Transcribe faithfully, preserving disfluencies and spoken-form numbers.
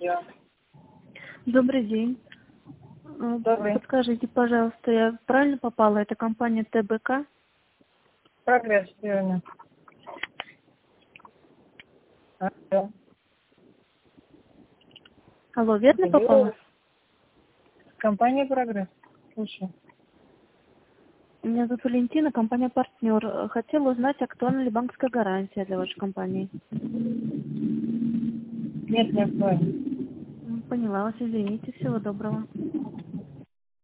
Да. Добрый день. Э, Добрый. Подскажите, пожалуйста, я правильно попала? Это компания ТБК? Прогресс, верно. Алло. Алло, верно Алло. попала? Компания Прогресс. Слушай. Меня зовут Валентина, компания «Партнер». Э, Хотела узнать, актуальна ли банковская гарантия для вашей компании. Нет, не актуально. М, Поняла вас, извините. Всего доброго.